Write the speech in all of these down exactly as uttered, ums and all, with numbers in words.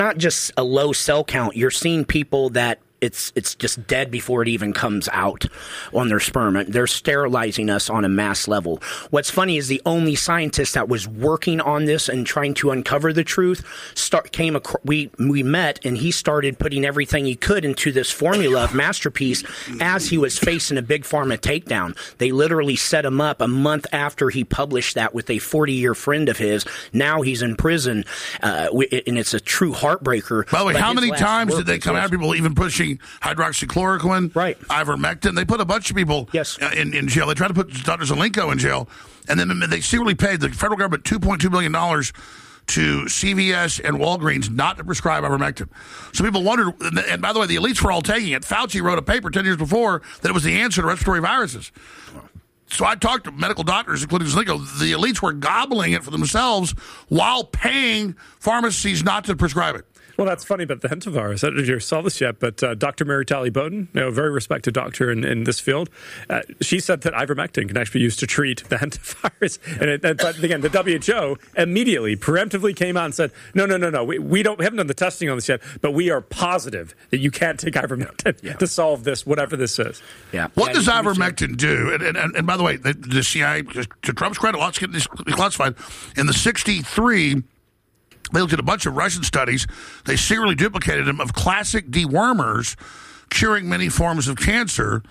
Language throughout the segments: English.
not just a low cell count. You're seeing people that It's it's just dead before it even comes out on their sperm. They're sterilizing us on a mass level. What's funny is the only scientist that was working on this and trying to uncover the truth start came across, we we met, and he started putting everything he could into this formula of Masterpiece as he was facing a big pharma takedown. They literally set him up a month after he published that with a forty-year friend of his. Now he's in prison, uh, and it's a true heartbreaker. By the way, how many times did they come out? People even pushing hydroxychloroquine, right? Ivermectin. They put a bunch of people yes. uh, in, in jail. They tried to put Doctor Zelenko in jail, and then they secretly paid the federal government two point two billion dollars to C V S and Walgreens not to prescribe ivermectin. So people wondered, and by the way, the elites were all taking it. Fauci wrote a paper ten years before that it was the answer to respiratory viruses. So I talked to medical doctors, including Zelenko. The elites were gobbling it for themselves while paying pharmacies not to prescribe it. Well, that's funny about the hantavirus. I don't know if you saw this yet, but uh, Doctor Mary Talley Bowden, you know, a very respected doctor in, in this field, uh, she said that ivermectin can actually be used to treat the hantavirus. And it, and, but again, the W H O immediately, preemptively came out and said, no, no, no, no, we, we don't we haven't done the testing on this yet, but we are positive that you can't take ivermectin yeah. to solve this, whatever this is. Yeah. What yeah, does ivermectin do? And, and, and by the way, the, the C I A, to Trump's credit, lots getting this classified. In the sixty-three, they looked at a bunch of Russian studies. They serially duplicated them of classic dewormers curing many forms of cancer.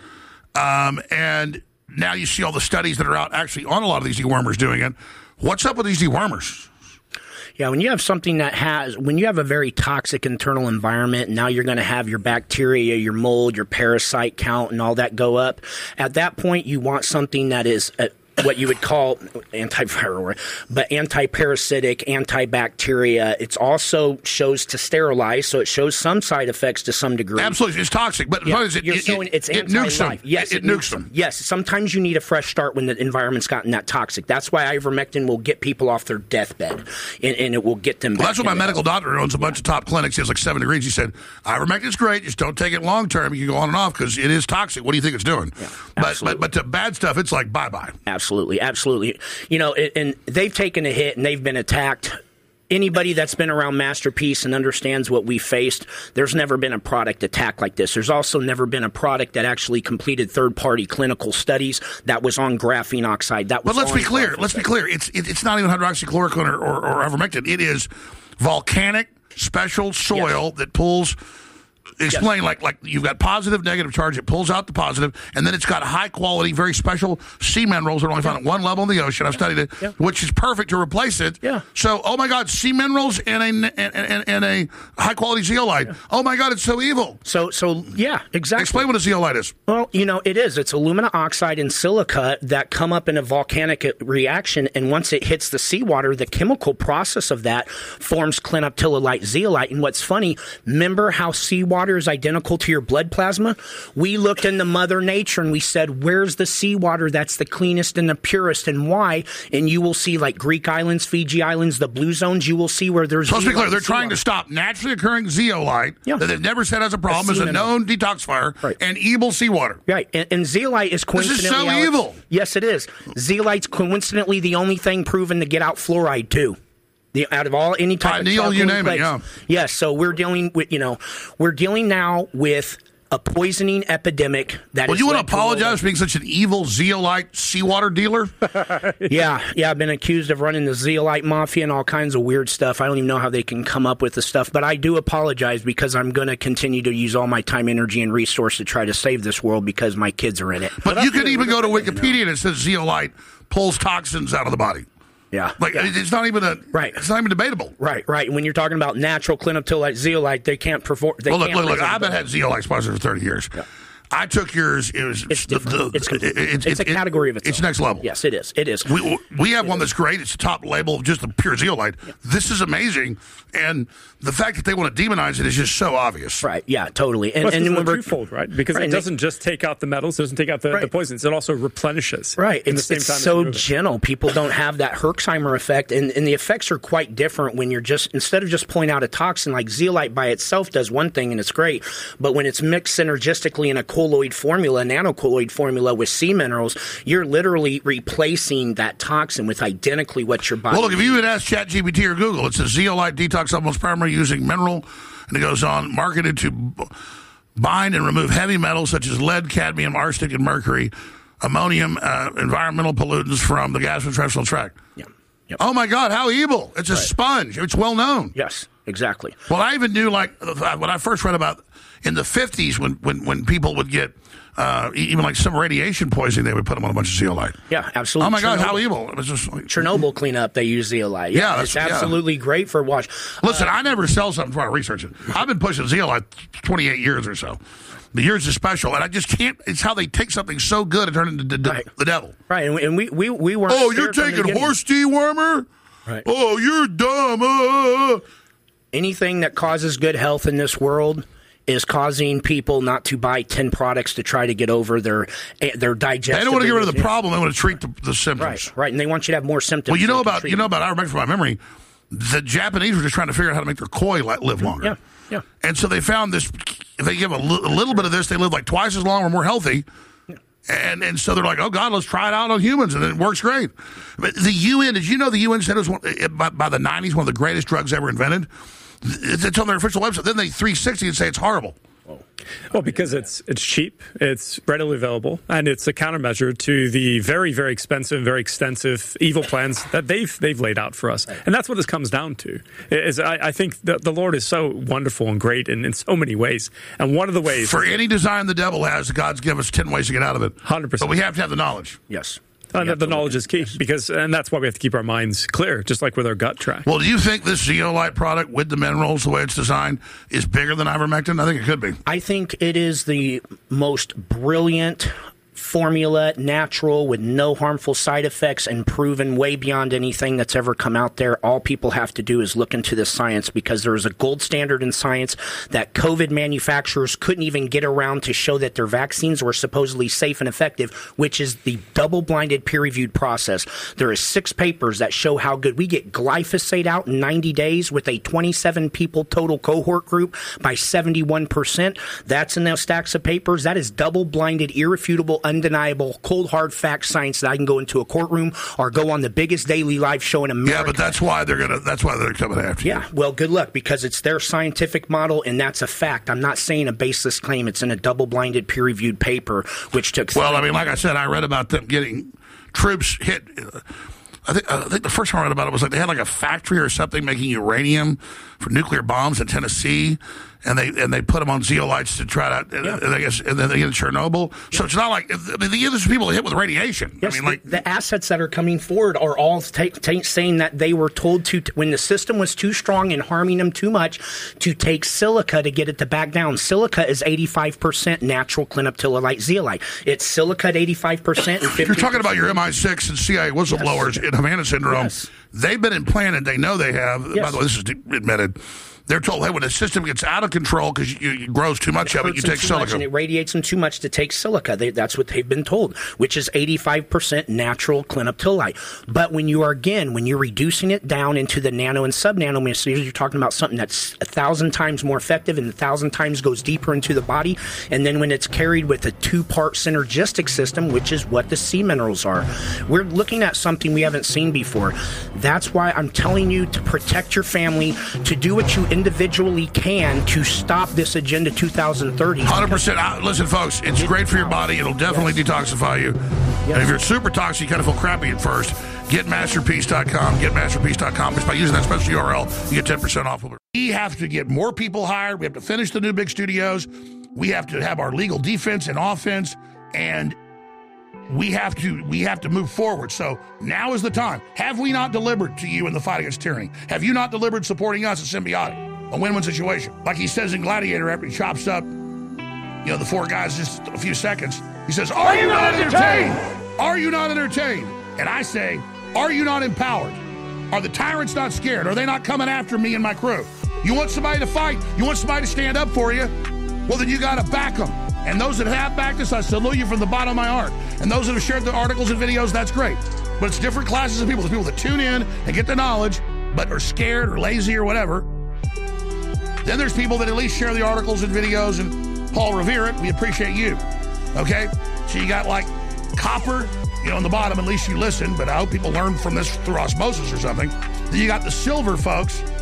Um, and now you see all the studies that are out actually on a lot of these dewormers doing it. What's up with these dewormers? Yeah, when you have something that has, when you have a very toxic internal environment, now you're going to have your bacteria, your mold, your parasite count, and all that go up. At that point, you want something that is a, what you would call antiviral, but anti-parasitic, antibacteria. It also shows to sterilize, so it shows some side effects to some degree. Absolutely, it's toxic, but yeah, it, you're it, showing it, it's it nukes them. Yes, it, it nukes, nukes them. Yes, sometimes you need a fresh start when the environment's gotten that toxic. That's why ivermectin will get people off their deathbed, and, and it will get them. Well, back that's what my medical health. doctor owns a bunch of top clinics. He has like seven degrees. He said ivermectin's great, just don't take it long term. You can go on and off because it is toxic. What do you think it's doing? Yeah, but, but but to bad stuff, it's like bye bye. Absolutely, absolutely. You know, and they've taken a hit and they've been attacked. Anybody that's been around Masterpiece and understands what we faced, there's never been a product attack like this. There's also never been a product that actually completed third-party clinical studies that was on graphene oxide. That was. But let's on be clear. Let's be clear. It's it, it's not even hydroxychloroquine or, or, or ivermectin. It is volcanic special soil yes. that pulls. Explain yes. like like you've got positive, negative charge. It pulls out the positive, and then it's got high quality, very special sea minerals that are only found at one level in the ocean. I've studied it, yeah. which is perfect to replace it. Yeah. So, oh my God, sea minerals and a and, and, and a high quality zeolite. Yeah. Oh my God, it's so evil. So so yeah, exactly. Explain what a zeolite is. Well, you know, it is. It's alumina oxide and silica that come up in a volcanic reaction, and once it hits the seawater, the chemical process of that forms clinoptilolite zeolite. And what's funny, remember how seawater is identical to your blood plasma? We looked into Mother Nature and we said, where's the seawater that's the cleanest and the purest, and why? And you will see, like Greek islands, Fiji islands, the blue zones, you will see where there's. Let's be clear, they're trying to stop naturally occurring zeolite yeah. that they've never said has a problem, as a known detoxifier, right. and evil seawater. Right, and, and zeolite is coincidentally. This is so Alex, evil. Yes, it is. Zeolite's coincidentally the only thing proven to get out fluoride too. The, out of all any type Ideal, of you name place. it, yeah. Yes, so we're dealing with, you know, we're dealing now with a poisoning epidemic that well, is. you want to apologize for being such an evil zeolite seawater dealer? yeah, yeah, I've been accused of running the zeolite mafia and all kinds of weird stuff. I don't even know how they can come up with the stuff, but I do apologize because I'm going to continue to use all my time, energy, and resource to try to save this world because my kids are in it. But, but you could even go to Wikipedia and it says zeolite pulls toxins out of the body. Yeah, like yeah. it's not even a right. It's not even debatable. Right, right. When you're talking about natural clinoptilolite zeolite, they can't perform. They well, look, can't look, look. I've been had zeolite sponsored for thirty years. Yeah. I took yours. It was it's the, different. The, it's, it, it's, it's a category of its It's own. next level. Yes, it is. It is. We we have it one is. that's great. It's the top label of just the pure zeolite. Yeah. This is amazing, and the fact that they want to demonize it is just so obvious. Right. Yeah. Totally. And, well, and when we're twofold, right? Because right. it doesn't just take out the metals, it doesn't take out the, right. the poisons. It also replenishes. Right. In it's the same it's time so gentle. People don't have that Herxheimer effect, and, and the effects are quite different when you're just instead of just pulling out a toxin like zeolite by itself does one thing and it's great, but when it's mixed synergistically in a colloid formula, nanocolloid formula with sea minerals, you're literally replacing that toxin with identically what your body Well, look, if needs. you would ask ChatGPT or Google, it says zeolite detox supplements primarily using mineral, and it goes on, marketed to b- bind and remove heavy metals such as lead, cadmium, arsenic, and mercury, ammonium, uh, environmental pollutants from the gastrointestinal tract. Yeah. Yep. Oh, my God, how evil. It's a Right. sponge. It's well known. Yes, exactly. Well, I even knew, like, when I first read about in the fifties when, when, when people would get uh, even like some radiation poisoning, they would put them on a bunch of zeolite. Yeah, absolutely. Oh, my God, Chernobyl, how evil. It was just like, Chernobyl cleanup, they use zeolite. Yeah, Yeah, it's that's- yeah. absolutely great for wash. Listen, I never sell something before I research it. I've been pushing zeolite twenty-eight years or so. The yours is special, and I just can't. It's how they take something so good and turn it into the, Right. the devil. Right, and we, and we, we, we weren't Oh, you're scared from the taking beginning. horse dewormer? Right. Oh, you're dumb. Uh. Anything that causes good health in this world is causing people not to buy ten products to try to get over their their digestive. They don't want to get rid of the issues. problem. They want to treat the, the symptoms. Right, right, and they want you to have more symptoms. Well, you so know they can about treat you know them. about I remember from my memory, the Japanese were just trying to figure out how to make their koi li- live longer. Yeah, yeah. And so they found this. If they give a, li- a little bit of this, they live like twice as long or more healthy. And and so they're like, oh God, let's try it out on humans, and it works great. But the U N, did you know the U N said it was one, by, by the nineties one of the greatest drugs ever invented? It's on their official website. Then they three sixty and say it's horrible. Well, because it's it's cheap, it's readily available, and it's a countermeasure to the very, very expensive, very extensive evil plans that they've they've laid out for us. And that's what this comes down to. Is I, I think that the Lord is so wonderful and great in, in so many ways. And one of the ways For any design the devil has, God's given us ten ways to get out of it. one hundred percent. But we have to have the knowledge. Yes. Uh, Yeah, the knowledge is key, because, and that's why we have to keep our minds clear, just like with our gut track. Well, do you think this zeolite product with the minerals, the way it's designed, is bigger than ivermectin? I think it could be. I think it is the most brilliant formula, natural, with no harmful side effects, and proven way beyond anything that's ever come out there. All people have to do is look into this science, because there is a gold standard in science that COVID manufacturers couldn't even get around to show that their vaccines were supposedly safe and effective, which is the double-blinded peer-reviewed process. There is six papers that show how good. We get glyphosate out in ninety days with a twenty-seven people total cohort group by seventy-one percent. That's in those stacks of papers. That is double-blinded, irrefutable, undeniable, cold hard fact science that I can go into a courtroom or go on the biggest daily live show in America. Yeah, but that's why they're gonna. That's why they're coming after you. Yeah, well, good luck, because it's their scientific model, and that's a fact. I'm not saying a baseless claim. It's in a double-blinded, peer-reviewed paper, which took. Well, I mean, like I said, I read about them getting troops hit. uh, I think, I think the first time I read about it was like they had like a factory or something making uranium for nuclear bombs in Tennessee, and they and they put them on zeolites to try to. And, Yeah. and I guess and then they get in Chernobyl. So it's not like I mean, the other people hit with radiation. Yes, I mean, like the, the assets that are coming forward are all take, take, saying that they were told to, when the system was too strong and harming them too much, to take silica to get it to back down. Silica is eighty-five percent natural clinoptilolite zeolite. It's silica at eighty-five percent. And you're talking about your M I six and C I A whistleblowers in Havana syndrome. Yes. They've been implanted. They know they have. By Yes. the way, this is admitted. They're told, hey, when the system gets out of control because you, you grows too much of it, hurts you them take too much silica. and it radiates them too much to take silica. They, that's what they've been told, which is eighty-five percent natural clinoptilolite. But when you are, again, when you're reducing it down into the nano and sub-nanometers, you're talking about something that's a thousand times more effective and a thousand times goes deeper into the body. And then when it's carried with a two-part synergistic system, which is what the sea minerals are, we're looking at something we haven't seen before. That's why I'm telling you to protect your family, to do what you individually can to stop this Agenda two thousand thirty. one hundred percent. Uh, listen, folks, it's great for your body. It'll definitely detoxify you. And if you're super toxic, you kind of feel crappy at first. Get masterpiece dot com. Get masterpiece dot com. Just by using that special U R L, you get ten percent off. We have to get more people hired. We have to finish the new big studios. We have to have our legal defense and offense. And we have to we have to move forward. So now is the time. Have we not delivered to you in the fight against tyranny? Have you not delivered supporting us at Symbiotic? A win-win situation. Like he says in Gladiator after he chops up, you know, the four guys just a few seconds. He says, are you not entertained? Are you not entertained? And I say, are you not empowered? Are the tyrants not scared? Are they not coming after me and my crew? You want somebody to fight? You want somebody to stand up for you? Well, then you got to back them. And those that have backed us, I salute you from the bottom of my heart. And those that have shared the articles and videos, that's great. But it's different classes of people. There's people that tune in and get the knowledge, but are scared or lazy or whatever. Then there's people that at least share the articles and videos and Paul Revere it. We appreciate you. Okay? So you got like copper, you know, on the bottom. At least you listen, but I hope people learn from this through osmosis or something. Then you got the silver folks.